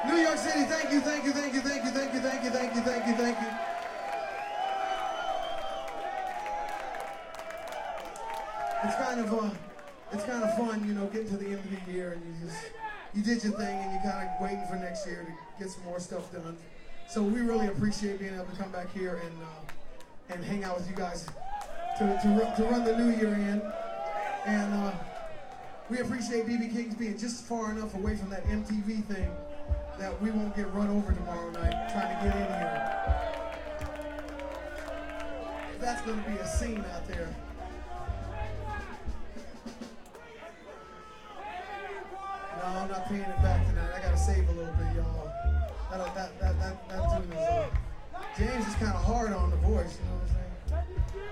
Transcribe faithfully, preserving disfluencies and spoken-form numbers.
New York City, thank you, thank you, thank you, thank you, thank you, thank you, thank you, thank you, thank you. It's kind of uh, it's kind of fun, you know, getting to the end of the year and you just you did your thing and you kind of waiting for next year to get some more stuff done. So we really appreciate being able to come back here and uh, and hang out with you guys to to, to run the new year in. And uh, we appreciate B B King's being just far enough away from that M T V thing that we won't get run over tomorrow night trying to get in here. That's going to be a scene out there. No, I'm not paying it back tonight. I gotta save a little bit, y'all. That that that that that tune is uh, James is kind of hard on the voice, you know what I'm saying?